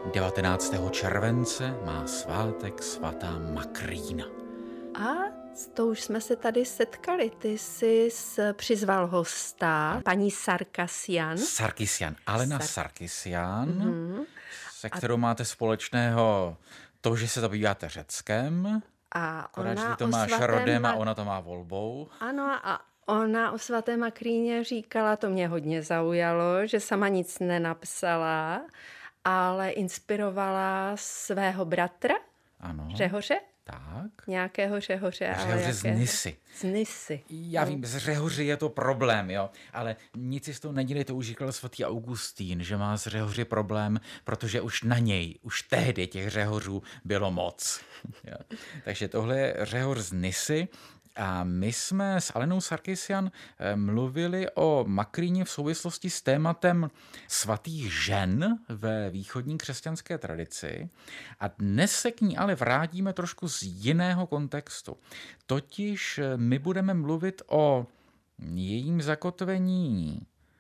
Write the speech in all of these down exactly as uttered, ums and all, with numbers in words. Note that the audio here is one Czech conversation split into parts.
devatenáctého července má svátek svatá Makrýna. A to už jsme se tady setkali. Ty jsi přizval hosta, paní Sarkisian. Sarkisian, Alena Sar- Sarkisian, mm-hmm. se kterou a... máte společného to, že se zabýváte Řeckem. A ona ona to máš svatém... rodem a ona to má volbou. Ano, a ona o svaté Makrýně říkala, to mě hodně zaujalo, že sama nic nenapsala, ale inspirovala svého bratra, ano. Řehoře. Tak. Nějakého Řehoře. Řehoře z Nisy. Z Nisy. Já no. vím, z Řehoři je to problém, jo, ale nic si s tou nedělej, to už říkal svatý Augustín, že má z Řehoři problém, protože už na něj, už tehdy těch Řehořů bylo moc. Jo. Takže tohle je Řehoř z Nisy. A my jsme s Alenou Sarkisian mluvili o Makrýně v souvislosti s tématem svatých žen ve východní křesťanské tradici a dnes se k ní ale vrátíme trošku z jiného kontextu. Totiž my budeme mluvit o jejím zakotvení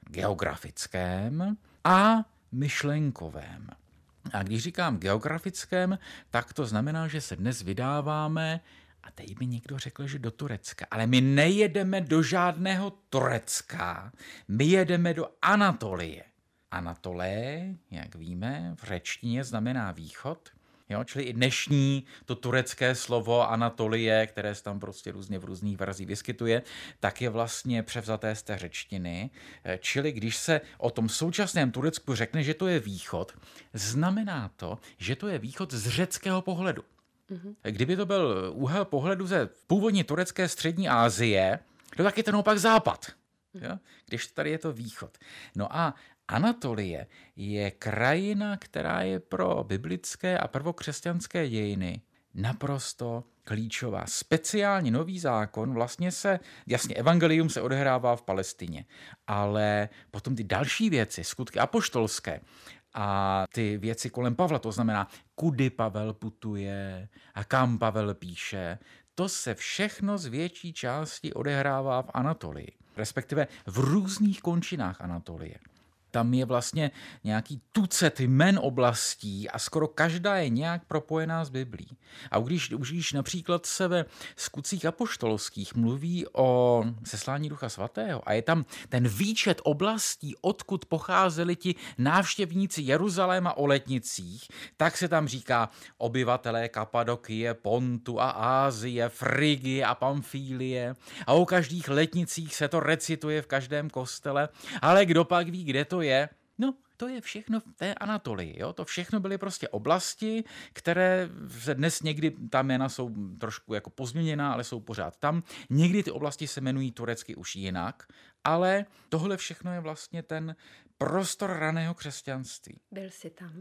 geografickém a myšlenkovém. A když říkám geografickém, tak to znamená, že se dnes vydáváme a teď mi někdo řekl, že do Turecka. Ale my nejedeme do žádného Turecka, my jedeme do Anatolie. Anatolie, jak víme, v řečtině znamená východ. Jo, čili i dnešní to turecké slovo Anatolie, které se tam prostě různě v různých verzích vyskytuje, tak je vlastně převzaté z té řečtiny. Čili když se o tom současném Turecku řekne, že to je východ, znamená to, že to je východ z řeckého pohledu. Mm-hmm. Kdyby to byl úhel pohledu ze původně turecké střední Asie, to tak je to naopak západ, mm-hmm. jo? Když tady je to východ. No a Anatolie je krajina, která je pro biblické a prvokřesťanské dějiny naprosto klíčová. Speciálně Nový zákon vlastně se, jasně, evangelium se odehrává v Palestině, ale potom ty další věci, skutky apoštolské, a ty věci kolem Pavla, to znamená, kudy Pavel putuje a kam Pavel píše, to se všechno z větší části odehrává v Anatolii, respektive v různých končinách Anatolie. Tam je vlastně nějaký tucet jmen oblastí a skoro každá je nějak propojená s Biblí. A když, když například se ve skutcích apoštolských mluví o seslání Ducha Svatého a je tam ten výčet oblastí, odkud pocházeli ti návštěvníci Jeruzaléma o letnicích, tak se tam říká obyvatelé Kapadokie, Pontu a Ázie, Frigie a Pamfílie. A o každých letnicích se to recituje v každém kostele, ale kdo pak ví, kde to je? No, to je všechno v té Anatolii. Jo? To všechno byly prostě oblasti, které dnes někdy, ta jména jsou trošku jako pozměněná, ale jsou pořád tam. Někdy ty oblasti se jmenují turecky už jinak, ale tohle všechno je vlastně ten prostor raného křesťanství. Byl jsi tam?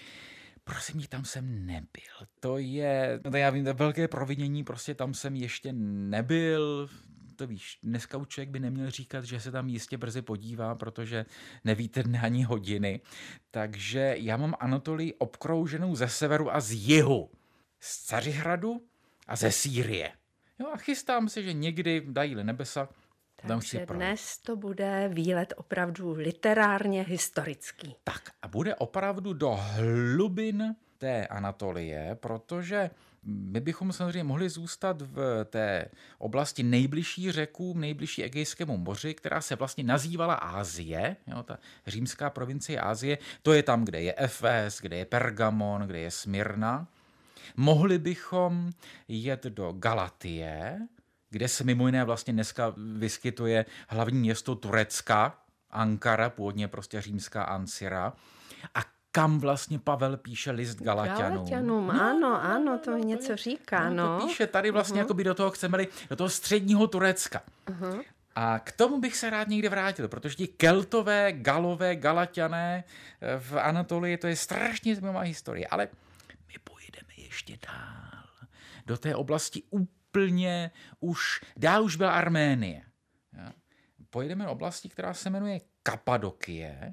Prosím mě, tam jsem nebyl. To je, no já vím, to je velké provinění, prostě tam jsem ještě nebyl. To víš, dneska už člověk by neměl říkat, že se tam jistě brzy podívá, protože nevíte dne ani hodiny. Takže já mám Anatolii obkrouženou ze severu a z jihu. Z Cařihradu a ze Sýrie. Jo, a chystám se, že někdy dají-li nebesa, takže dnes to bude výlet opravdu literárně historický. Tak a bude opravdu do hlubin té Anatolie, protože my bychom samozřejmě mohli zůstat v té oblasti nejbližší řekům, nejbližší Egejskému moři, která se vlastně nazývala Ázie, jo, ta římská provincie Ázie, to je tam, kde je Efes, kde je Pergamon, kde je Smyrna. Mohli bychom jet do Galatie, kde se mimo jiné vlastně dneska vyskytuje hlavní město Turecka, Ankara, původně prostě římská Ancira, a kam vlastně Pavel píše list Galatianům. Galatianům, no, ano, ano, to mi něco říká, no. no. To píše tady vlastně uh-huh. jakoby do toho chceme-li, do toho středního Turecka. Uh-huh. A k tomu bych se rád někde vrátil, protože ti Keltové, Galové, Galatiané v Anatolii, to je strašně zajímavá historie, ale my pojedeme ještě dál. Do té oblasti úplně už, dál už byla Arménie. Ja? Pojedeme do oblasti, která se jmenuje Kapadokie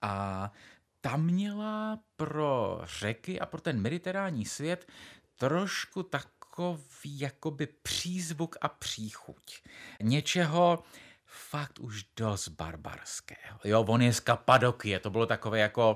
a ta měla pro řeky a pro ten mediterální svět trošku takový jakoby přízvuk a příchuť. Něčeho fakt už dost barbarského. Jo, on je z Kapadokie, to bylo takové jako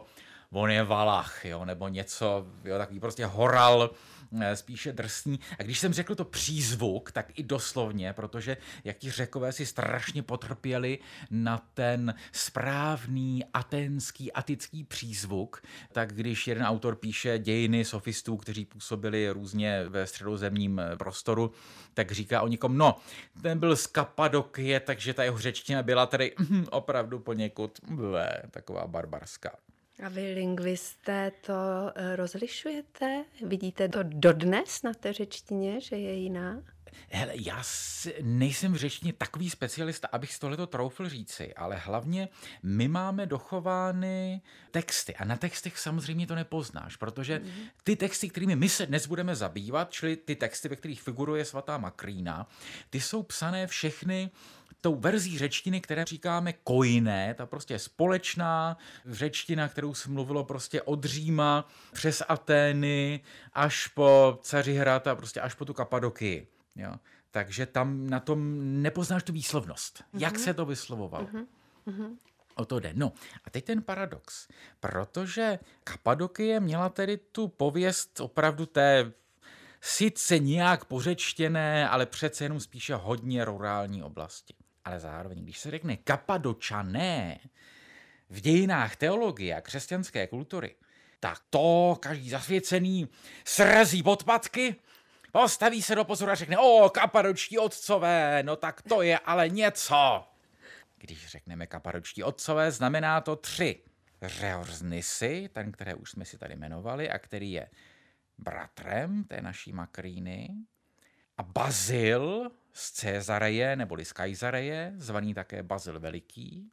on je Valach, jo, nebo něco, jo, takový prostě horal, spíše drsný. A když jsem řekl to přízvuk, tak i doslovně, protože jak ti Řekové si strašně potrpěli na ten správný aténský, atický přízvuk, tak když jeden autor píše dějiny sofistů, kteří působili různě ve středozemním prostoru, tak říká o někom, no, ten byl z Kapadokie, takže ta jeho řečtina byla tedy mm, opravdu poněkud blé, taková barbarská. A vy, lingvisté, to rozlišujete? Vidíte to dodnes na té řečtině, že je jiná? Hele, já nejsem v řečtině takový specialista, abych si tohleto troufl říci, ale hlavně my máme dochovány texty a na textech samozřejmě to nepoznáš, protože ty texty, kterými my se dnes budeme zabývat, čili ty texty, ve kterých figuruje svatá Makrýna, ty jsou psané všechny tou verzí řečtiny, které říkáme koiné, ta prostě společná řečtina, kterou se mluvilo prostě od Říma přes Atény až po Cařihrad a prostě až po tu Kapadokii. Jo. Takže tam na tom nepoznáš tu výslovnost. Mm-hmm. Jak se to vyslovovalo? Mm-hmm. O to jde. No a teď ten paradox. Protože Kapadokie měla tedy tu pověst opravdu té sice nějak pořečtěné, ale přece jenom spíše hodně rurální oblasti. Ale zároveň, když se řekne Kapadočané v dějinách teologie a křesťanské kultury, tak to každý zasvěcený srazí podpatky, postaví se do pozoru a řekne, o, kapadočtí otcové, no tak to je ale něco. Když řekneme kapadočtí otcové, znamená to tři. Řehoř z Nysy, ten, které už jsme si tady jmenovali a který je bratrem té naší Makrýny, a Bazil z Cezareje neboli z Kajzareje, zvaný také Bazil Veliký.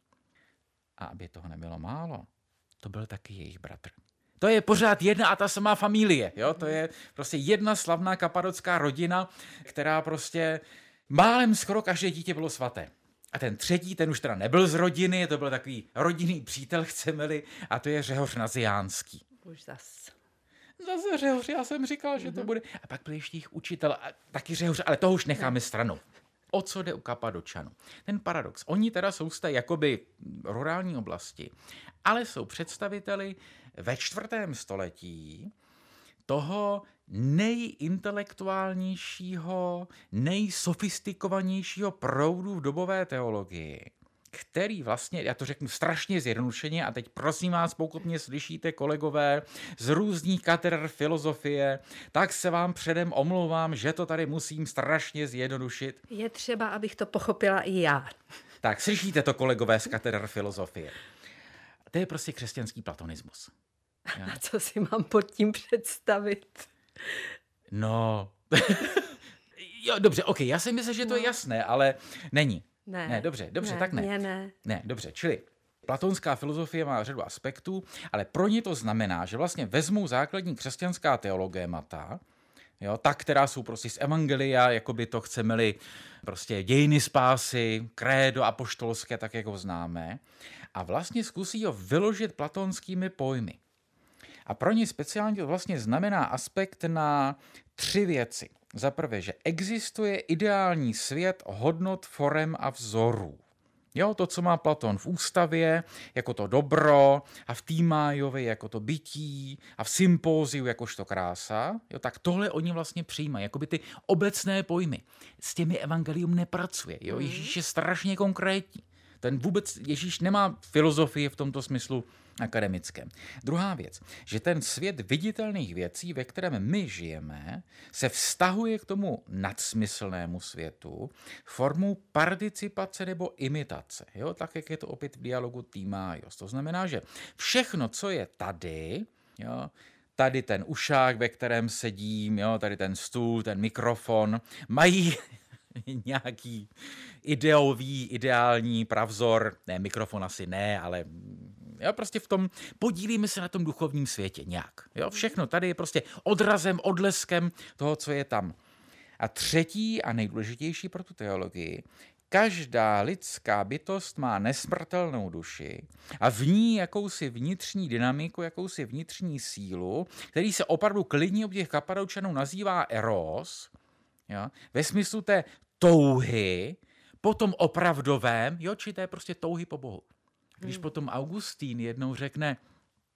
A aby toho nebylo málo, to byl taky jejich bratr. To je pořád jedna a ta samá familie, jo? To je prostě jedna slavná kapadotská rodina, která prostě málem skoro každé dítě bylo svaté. A ten třetí, ten už teda nebyl z rodiny, to byl takový rodinný přítel, chceme-li, a to je Řehoř Naziánský. Už zas. Zase Řehoř, já jsem říkal, že to bude. A pak byl ještě jejich učitel, a taky Řehoř, ale toho už necháme stranou. O co jde u Kapadočanů? Ten paradox. Oni teda jsou z té jakoby rurální oblasti, ale jsou představiteli ve čtvrtém století toho nejintelektuálnějšího, nejsofistikovanějšího proudu v dobové teologii, který vlastně, já to řeknu strašně zjednodušeně, a teď prosím vás, pokud mě slyšíte, kolegové, z různých katedr filozofie, tak se vám předem omlouvám, že to tady musím strašně zjednodušit. Je třeba, abych to pochopila i já. Tak, slyšíte to, kolegové z katedr filozofie. To je prostě křesťanský platonismus. Ja? A co si mám pod tím představit? No, jo, dobře, ok, já si myslím, že to je jasné, ale není. Ne, ne dobře, dobře, ne, tak ne. Ne, ne. Ne, dobře, čili platonská filozofie má řadu aspektů, ale pro ně to znamená, že vlastně vezmou základní křesťanská teologémata, jo, ta, která jsou prostě z evangelia, jako by to chceme-li prostě dějiny spásy, krédo apoštolské, tak jak ho známe, a vlastně zkusí ho vyložit platonskými pojmy. A pro ně speciálně to vlastně znamená aspekt na tři věci. Za prvé, že existuje ideální svět hodnot, forem a vzorů. Jo, to, co má Platon v ústavě, jako to dobro, a v Týmájovi jako to bytí, a v sympóziu jakožto krása, jo, tak tohle oni vlastně přijímají, jakoby ty obecné pojmy. S těmi evangelium nepracuje. Jo? Ježíš je strašně konkrétní. Ten vůbec, Ježíš nemá filozofii v tomto smyslu akademickém. Druhá věc, že ten svět viditelných věcí, ve kterém my žijeme, se vztahuje k tomu nadsmyslnému světu formou participace nebo imitace. Jo? Tak, jak je to opět v dialogu Týmájos. To znamená, že všechno, co je tady, jo, tady ten ušák, ve kterém sedím, jo, tady ten stůl, ten mikrofon, mají nějaký ideový, ideální pravzor, ne, mikrofon asi ne, ale jo, prostě v tom, podílíme se na tom duchovním světě nějak. Jo, všechno tady je prostě odrazem, odleskem toho, co je tam. A třetí a nejdůležitější pro tu teologii, každá lidská bytost má nesmrtelnou duši a v ní jakousi vnitřní dynamiku, jakousi vnitřní sílu, který se opravdu klidně u těch Kapadoučanů nazývá eros, jo, ve smyslu té touhy po tom opravdovém, jo, či té prostě touhy po Bohu. Když potom Augustín jednou řekne,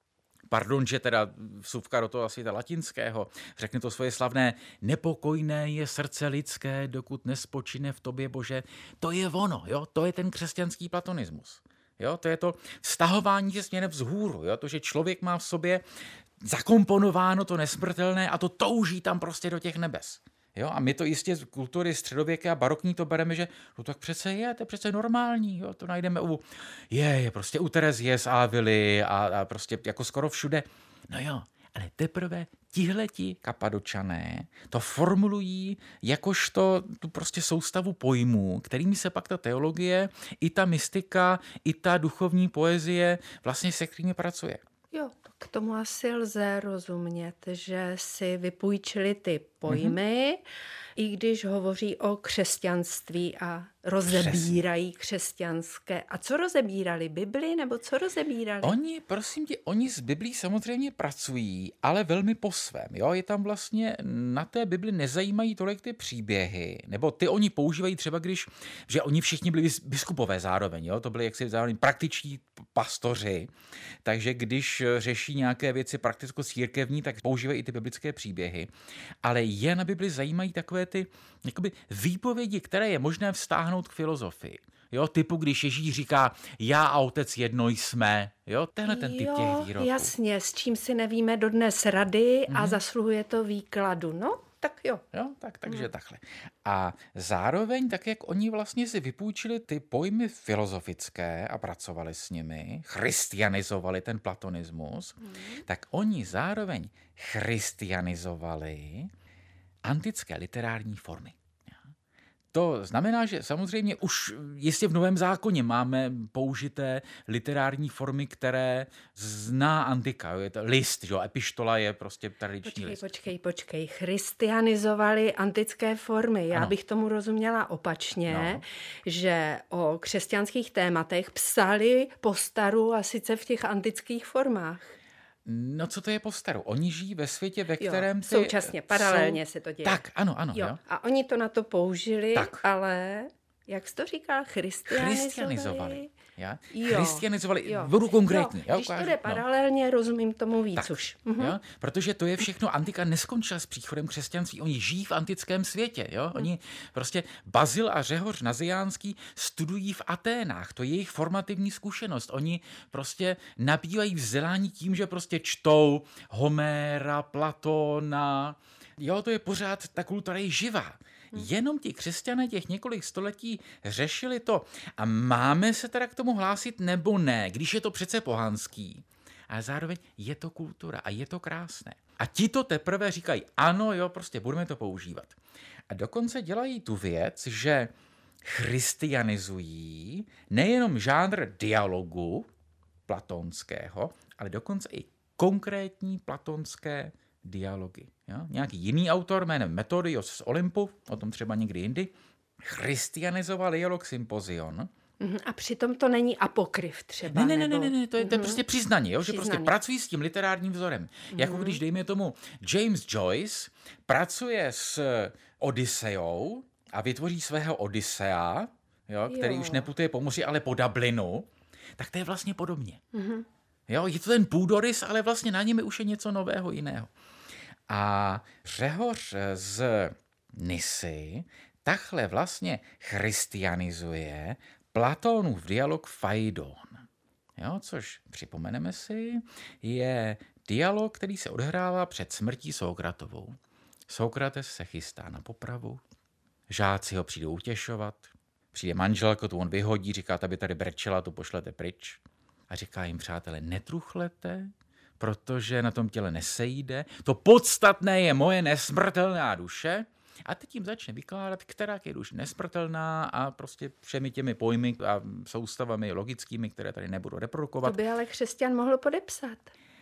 pardon, že teda vsuvka do toho asi ta latinského, řekne to svoje slavné: nepokojné je srdce lidské, dokud nespočine v tobě, Bože. To je ono, jo? To je ten křesťanský platonismus. Jo? To je to vztahování se směrem vzhůru, jo? To, že člověk má v sobě zakomponováno to nesmrtelné a to touží tam prostě do těch nebes. Jo, a my to jistě z kultury středověké a barokní to bereme, že no tak přece je, to je přece normální, jo, to najdeme u, je, je prostě u Terezie z Ávily a, a prostě jako skoro všude. No jo, ale teprve tihleti Kapadočané to formulují jakožto tu prostě soustavu pojmů, kterými se pak ta teologie, i ta mystika, i ta duchovní poezie vlastně se kterými pracuje. Jo, k tomu asi lze rozumět, že si vypůjčili ty pojmy, mm-hmm. i když hovoří o křesťanství a rozebírají křesťanské. A co rozebírali? Bibli nebo co rozebírali? Oni, prosím tě, oni s Biblí samozřejmě pracují, ale velmi po svém. Jo? Je tam vlastně, na té Bibli nezajímají tolik ty příběhy, nebo ty oni používají třeba, když, že oni všichni byli biskupové zároveň, jo? To byli jaksi zároveň praktičtí pastoři, takže když řeší nějaké věci prakticko-církevní, tak používají i ty biblické příběhy. Ale je na Bibli zajímají takové ty jakoby výpovědi, které je možné vztáhnout k filozofii. Jo, typu, když Ježíš říká, já a otec jedno jsme, jo, tenhle ten typ jo, těch výroků. Jasně, s čím si nevíme dodnes rady a Mhm. zasluhuje to výkladu. No, tak jo. Jo, tak, takže hmm. takhle. A zároveň, tak jak oni vlastně si vypůjčili ty pojmy filozofické a pracovali s nimi, christianizovali ten platonismus, hmm. tak oni zároveň christianizovali antické literární formy. To znamená, že samozřejmě už jistě v Novém zákoně máme použité literární formy, které zná antika. Je to list, že? Epištola je prostě tradiční počkej, list. Počkej, počkej, christianizovali antické formy. Já ano. bych tomu rozuměla opačně, no. že o křesťanských tématech psali postaru a sice v těch antických formách. No co to je postaru? Oni žijí ve světě, ve Jo, kterém ty současně, paralelně jsou... se to děje. Tak, ano, ano. Jo. Jo. A oni to na to použili, tak. ale jak jsi to říkal, christianizovali? Christianizovali. Ja? Jo. Christianizovali, Jo. budu konkrétní. Jo, když to jde paralelně, no. rozumím tomu víc tak, už. Mhm. Jo? Protože to je všechno, antika neskončila s příchodem křesťanství, oni žijí v antickém světě. Jo? Oni prostě Bazil a Řehoř Naziánský studují v Aténách, to je jejich formativní zkušenost. Oni prostě nabývají vzdělání tím, že prostě čtou Homéra, Platona. Jo, to je pořád, ta kultura je živá. Jenom ti křesťané těch několik století řešili to. A máme se teda k tomu hlásit nebo ne, když je to přece pohanský. Ale zároveň je to kultura a je to krásné. A ti to teprve říkají, ano, jo, prostě budeme to používat. A dokonce dělají tu věc, že christianizují nejenom žánr dialogu platonského, ale dokonce i konkrétní platonské dialogy. Jo? Nějaký jiný autor jménem Metodios z Olympu, o tom třeba někdy jindy, christianizoval dialog Symposion. A přitom to není apokryf třeba. Ne, ne, nebo... ne, ne, ne, to je, to je prostě přiznaní, jo? Že Přiznaný. prostě pracují s tím literárním vzorem. Mm-hmm. Jako když, dejme tomu, James Joyce pracuje s Odysseou a vytvoří svého Odyssea, jo? Který Jo. už neputuje po moři, ale po Dublinu, tak to je vlastně podobně. Mm-hmm. Jo? Je to ten půdorys, ale vlastně na něm už je něco nového jiného. A Řehoř z Nisy takhle vlastně christianizuje Platónův dialog Faidon. Jo, což, připomeneme si, je dialog, který se odehrává před smrtí Sokratovou. Sokrates se chystá na popravu, žáci ho přijdou utěšovat, přijde manželka, tu on vyhodí, říká, aby tady brečela, tu pošlete pryč. A říká jim, přátelé, netruchlete, protože na tom těle nesejde. To podstatné je moje nesmrtelná duše. A teď jim začne vykládat, která je duše nesmrtelná a prostě všemi těmi pojmy a soustavami logickými, které tady nebudu reprodukovat. To by ale křesťan mohl podepsat.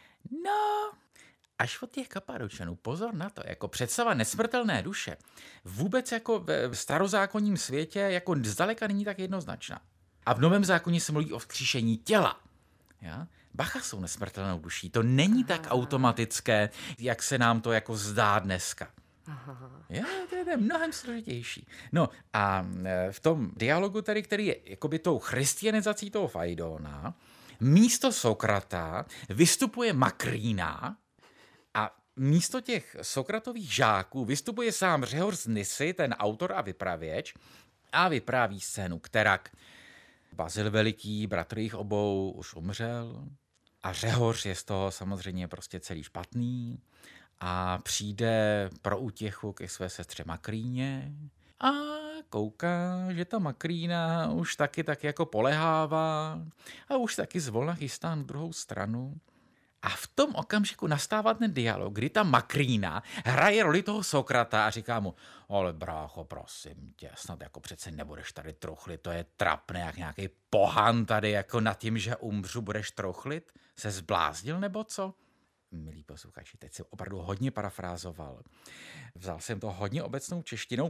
No, až od těch Kapadočanů, pozor na to, jako představa nesmrtelné duše, vůbec jako v starozákonním světě jako zdaleka není tak jednoznačná. A v Novém zákoně se mluví o vzkříšení těla. Ja? Bacha jsou nesmrtelnou duší. To není Aha. tak automatické, jak se nám to jako zdá dneska. Aha. Je, to je mnohem složitější. No a v tom dialogu tady, který je jakoby tou christianizací toho Faidona, místo Sokrata vystupuje Makrýna a místo těch Sokratových žáků vystupuje sám Řehoř z Nysy, ten autor a vypravěč, a vypráví scénu, kterak Bazil Veliký, bratr jich obou, už umřel a Řehoř je z toho samozřejmě prostě celý špatný a přijde pro útěchu ke své sestře Makrýně a kouká, že ta Makrýna už taky tak jako polehává a už taky zvolna chystá na druhou stranu. A v tom okamžiku nastává ten dialog, kdy ta Makrýna hraje roli toho Sokrata a říká mu, ale brácho, prosím tě, snad jako přece nebudeš tady truchlit, to je trapné, jak nějaký pohan tady jako nad tím, že umřu, budeš truchlit? Se zbláznil nebo co? Milí posluchači, teď jsem opravdu hodně parafrázoval. Vzal jsem to hodně obecnou češtinou,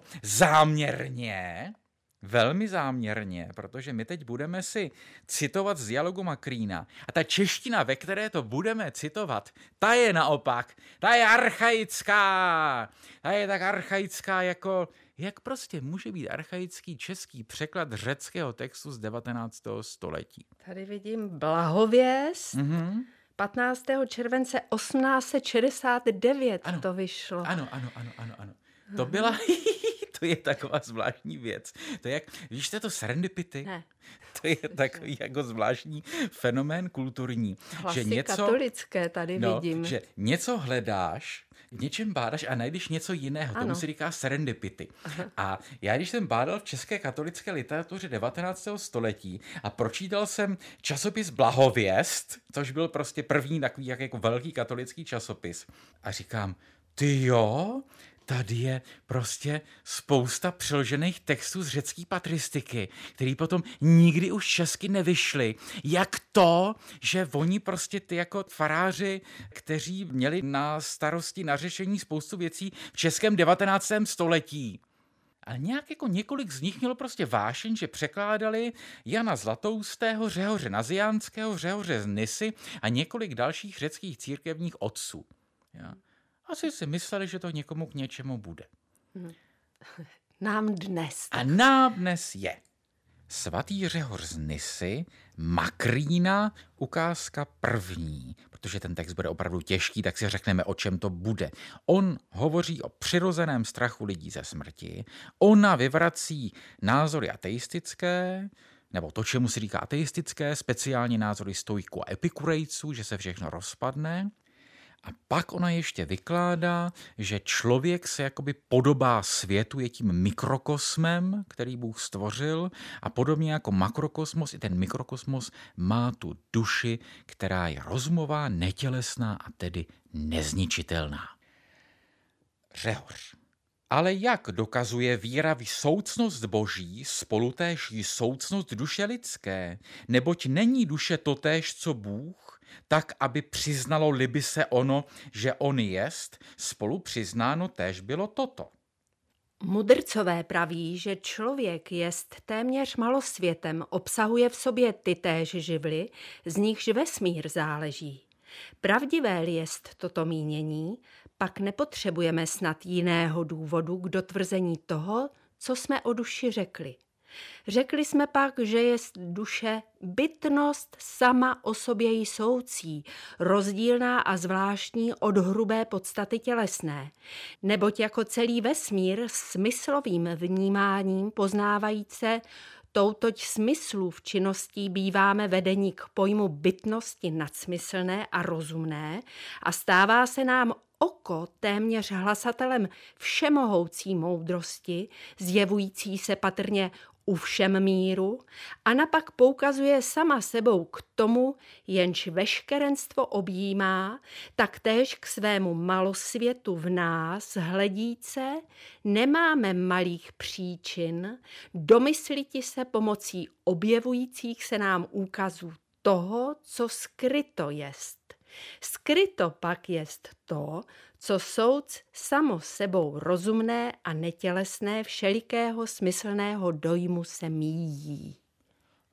záměrně, velmi záměrně, protože my teď budeme si citovat z dialogu Makrýna. A ta čeština, ve které to budeme citovat, ta je naopak, ta je archaická. Ta je tak archaická, jako jak prostě může být archaický český překlad řeckého textu z devatenáctého století. Tady vidím blahověst. Mm-hmm. patnáctého července osmnáct set šedesát devět ano, to vyšlo. Ano, ano, ano, ano, ano. To byla, to je taková zvláštní věc. To je jak, víš, to je to serendipity? Ne. To je takový jako zvláštní fenomén kulturní. Hlasy že něco, katolické tady no, vidím. Že něco hledáš, v něčem bádáš a najdeš něco jiného. Ano. Tomu se říká serendipity. Aha. A já, když jsem bádal v české katolické literatuře devatenáctého století a pročítal jsem časopis Blahověst, což byl prostě první takový jak jako velký katolický časopis. A říkám, ty jo, tady je prostě spousta přeložených textů z řecké patristiky, který potom nikdy už česky nevyšly. Jak to, že oni prostě ty jako faráři, kteří měli na starosti na řešení spoustu věcí v českém devatenáctém století. Ale nějak jako několik z nich mělo prostě vášeň, že překládali Jana Zlatoustého, Řehoře Naziánského, Řehoře z Nysy a několik dalších řeckých církevních otců. Ja. Asi si mysleli, že to někomu k něčemu bude. Nám dnes. A nám dnes je svatý Řehoř z Nysy, Makrýna, ukázka první. Protože ten text bude opravdu těžký, tak si řekneme, o čem to bude. On hovoří o přirozeném strachu lidí ze smrti. Ona vyvrací názory ateistické, nebo to, čemu se říká ateistické, speciální názory stoiků a epikurejců, že se všechno rozpadne. A pak ona ještě vykládá, že člověk se jakoby podobá světu, je tím mikrokosmem, který Bůh stvořil a podobně jako makrokosmos, i ten mikrokosmos má tu duši, která je rozumová, netělesná a tedy nezničitelná. Řehoř. Ale jak dokazuje víra v soucnost Boží spolutéž i soucnost duše lidské? Neboť není duše totéž, co Bůh, tak, aby přiznalo liby se ono, že on jest, spolu přiznáno též bylo toto. Mudrcové praví, že člověk jest téměř malosvětem, obsahuje v sobě tytéž živly, z nichž vesmír záleží. Pravdivé-li jest toto mínění, pak nepotřebujeme snad jiného důvodu k dotvrzení toho, co jsme o duši řekli. Řekli jsme pak, že jest duše bytnost sama o sobě jsoucí, rozdílná a zvláštní od hrubé podstaty tělesné, neboť jako celý vesmír smyslovým vnímáním poznávajíce toutoť smyslů v činností býváme vedeni k pojmu bytnosti nadsmyslné a rozumné a stává se nám oko téměř hlasatelem všemohoucí moudrosti, zjevující se patrně u všem míru, a napak poukazuje sama sebou k tomu, jenž veškerenstvo objímá, tak též k svému malosvětu v nás hledíce nemáme malých příčin domysliti se pomocí objevujících se nám úkazů toho, co skryto jest. Skryto pak jest to, co soudc samo sebou rozumné a netělesné všelikého smyslného dojmu se míjí.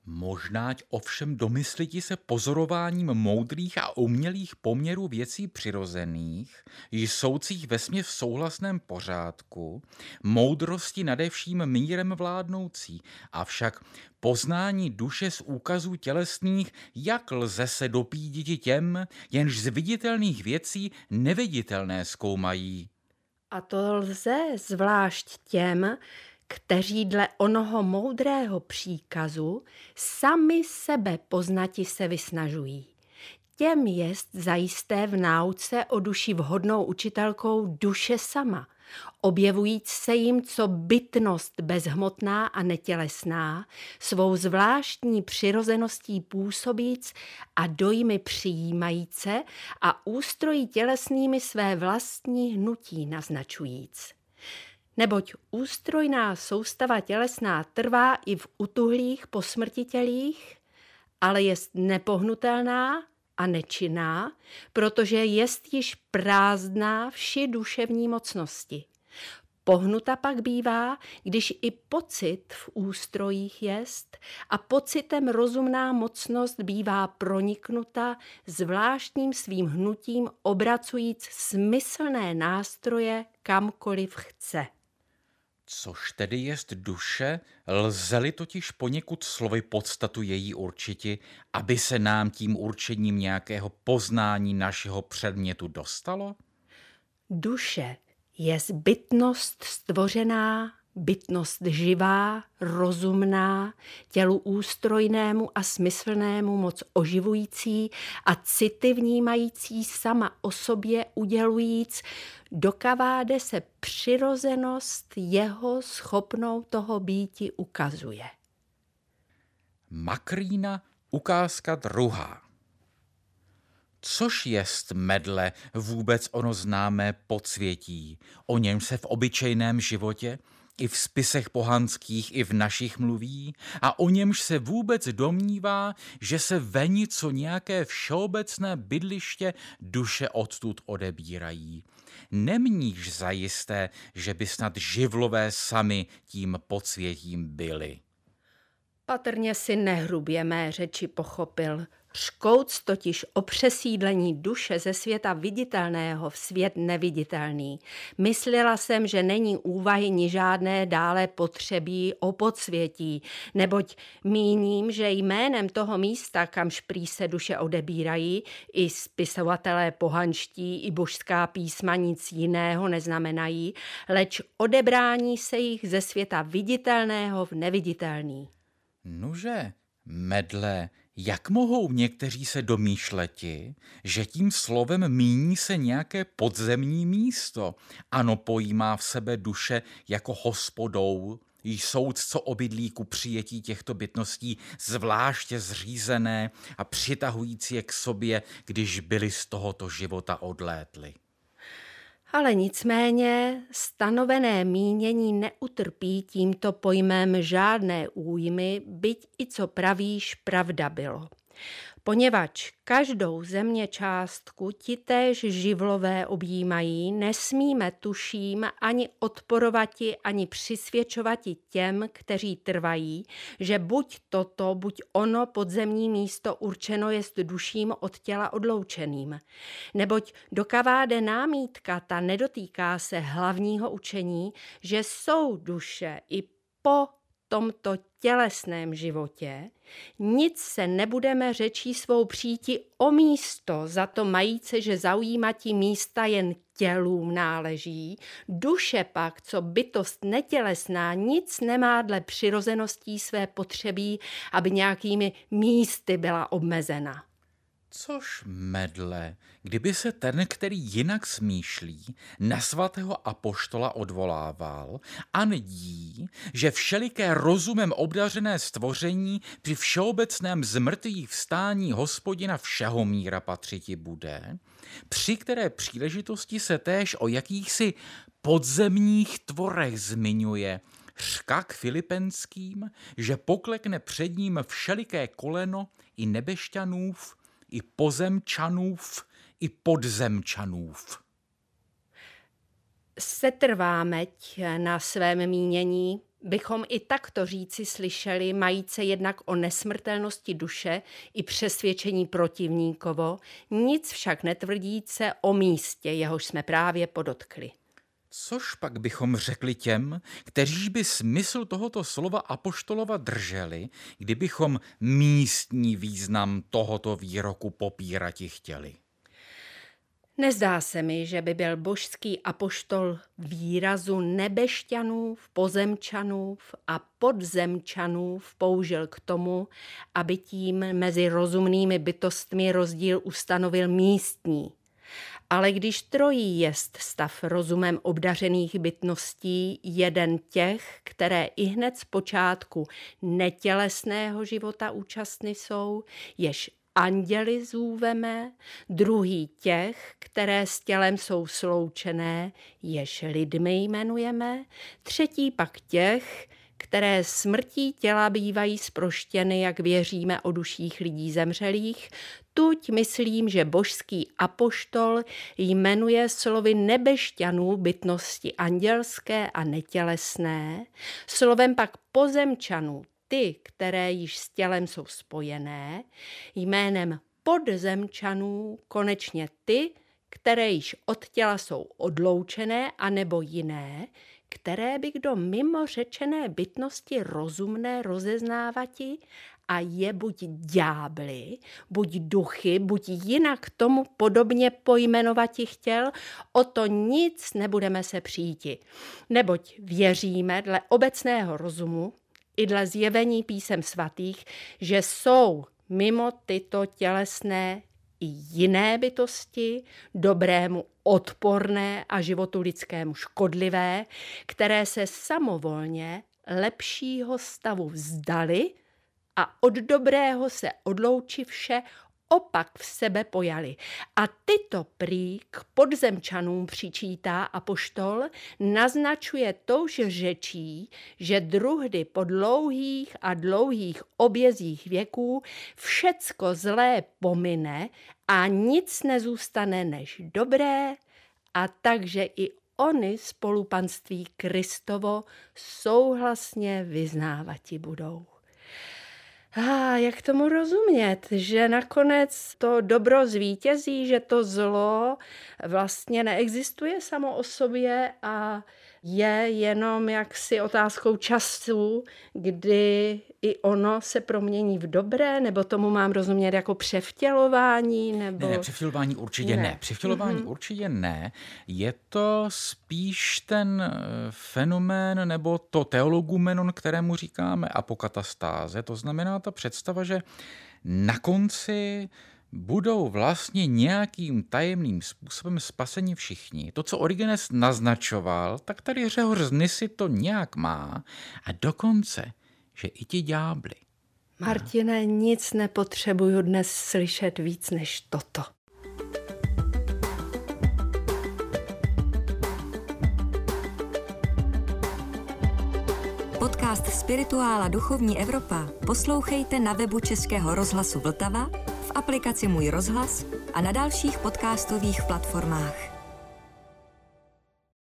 Možnáť ovšem domysliti se pozorováním moudrých a umělých poměrů věcí přirozených, jsoucích vesměs v souhlasném pořádku, moudrosti nadevším mírem vládnoucí, avšak poznání duše z úkazů tělesných, jak lze se dopíditi těm, jenž z viditelných věcí neviditelné zkoumají. A to lze zvlášť těm, kteří dle onoho moudrého příkazu sami sebe poznati se vysnažují. Těm jest zajisté v náuce o duši vhodnou učitelkou duše sama, objevujíc se jim co bytnost bezhmotná a netělesná, svou zvláštní přirozeností působíc a dojmy přijímajíce a ústrojí tělesnými své vlastní hnutí naznačujíc. Neboť ústrojná soustava tělesná trvá i v utuhlých po smrti tělích, ale jest nepohnutelná a nečinná, protože jest již prázdná vši duševní mocnosti. Pohnuta pak bývá, když i pocit v ústrojích jest a pocitem rozumná mocnost bývá proniknuta zvláštním svým hnutím obracujíc smyslné nástroje kamkoliv chce. Což tedy jest duše, lze-li totiž poněkud slovy podstatu její určiti, aby se nám tím určením nějakého poznání našeho předmětu dostalo? Duše je bytnost stvořená, bytnost živá, rozumná, tělu ústrojnému a smyslnému moc oživující a city vnímající sama o sobě udělujíc, dokaváde se přirozenost jeho schopnou toho býti ukazuje. Makrýna, ukázka druhá. Což jest medle vůbec ono známé podsvětí, o něm se v obyčejném životě, i v spisech pohanských, i v našich mluví, a o němž se vůbec domnívá, že se veni co nějaké všeobecné bydliště duše odtud odebírají. Nemníš zajisté, že by snad živlové sami tím podsvětím byli. Patrně si nehrubě mé řeči pochopil. Řkouc totiž o přesídlení duše ze světa viditelného v svět neviditelný. Myslela jsem, že není úvahy ni žádné dále potřebí o podsvětí, neboť míním, že jménem toho místa, kamž prý se duše odebírají, i spisovatelé pohanští, i božská písma nic jiného neznamenají, leč odebrání se jich ze světa viditelného v neviditelný. Nuže, medle, jak mohou někteří se domýšleti, že tím slovem míní se nějaké podzemní místo, ano pojímá v sebe duše jako hospodou, jsou co obydlí ku přijetí těchto bytností zvláště zřízené a přitahující je k sobě, když byli z tohoto života odlétli. Ale nicméně stanovené mínění neutrpí tímto pojmem žádné újmy, byť i co pravíš, pravda bylo. Poněvadž každou země částku ti též živlové objímají, nesmíme tuším ani odporovati, ani přisvědčovati těm, kteří trvají, že buď toto, buď ono podzemní místo určeno jest duším od těla odloučeným. Neboť dokaváde námítka, ta nedotýká se hlavního učení, že jsou duše i po tomto tělesném životě, nic se nebudeme řečí svou příti o místo, za to majíce, že zaujímatí místa jen tělům náleží, duše pak, co bytost netělesná, nic nemá dle přirozeností své potřebí, aby nějakými místy byla obmezena. Což medle, kdyby se ten, který jinak smýšlí, na svatého apoštola odvolával a nedí, že všeliké rozumem obdařené stvoření při všeobecném zmrtvých vstání Hospodina všeho míra patřiti bude, při které příležitosti se též o jakýchsi podzemních tvorech zmiňuje, řka k Filipenským, že poklekne před ním všeliké koleno i nebešťanův, i pozemčanův, i podzemčanův. Setrvámeť na svém mínění, bychom i takto říci slyšeli, majíce jednak o nesmrtelnosti duše i přesvědčení protivníkovo, nic však netvrdíce o místě, jehož jsme právě podotkli. Což pak bychom řekli těm, kteří by smysl tohoto slova apoštolova drželi, kdybychom místní význam tohoto výroku popírati chtěli? Nezdá se mi, že by byl božský apoštol výrazu nebešťanů, pozemčanů a podzemčanů použil k tomu, aby tím mezi rozumnými bytostmi rozdíl ustanovil místní. Ale když trojí jest stav rozumem obdařených bytností jeden těch, které i hned z počátku netělesného života účastny jsou, jež anděli zůveme, druhý těch, které s tělem jsou sloučené, jež lidmi jmenujeme, třetí pak těch, které smrtí těla bývají zproštěny, jak věříme o duších lidí zemřelých, tuď myslím, že božský apoštol jmenuje slovy nebešťanů bytnosti andělské a netělesné, slovem pak pozemčanů, ty, které již s tělem jsou spojené, jménem podzemčanů konečně ty, které již od těla jsou odloučené, anebo jiné, které by kdo mimo řečené bytnosti rozumné rozeznávati a je buď ďábly, buď duchy, buď jinak tomu podobně pojmenovati chtěl, o to nic nebudeme se příti. Neboť věříme dle obecného rozumu i dle zjevení písem svatých, že jsou mimo tyto tělesné i jiné bytosti, dobrému odporné a životu lidskému škodlivé, které se samovolně lepšího stavu vzdali a od dobrého se odloučivše opak v sebe pojali. A tyto prý k podzemčanům přičítá apoštol, naznačuje touž řečí, že druhdy po dlouhých a dlouhých obězích věků všecko zlé pomine a nic nezůstane než dobré, a takže i oni spolupanství Kristovo souhlasně vyznávati budou. A jak tomu rozumět, že nakonec to dobro zvítězí, že to zlo vlastně neexistuje samo o sobě a je jenom jaksi otázkou času, kdy i ono se promění v dobré, nebo tomu mám rozumět jako převtělování? Nebo... Ne, ne, převtělování určitě ne. ne. Převtělování mm-hmm. určitě ne. Je to spíš ten fenomén nebo to teologumenon, kterému říkáme apokatastáze. To znamená ta představa, že na konci budou vlastně nějakým tajemným způsobem spaseni všichni. To, co Origenes naznačoval, tak tady Řehoř z Nysy to nějak má a dokonce, že i ti ďábli. Martine, nic nepotřebuju dnes slyšet víc než toto. Podcast Spirituála Duchovní Evropa poslouchejte na webu Českého rozhlasu Vltava, v aplikaci Můj rozhlas a na dalších podcastových platformách.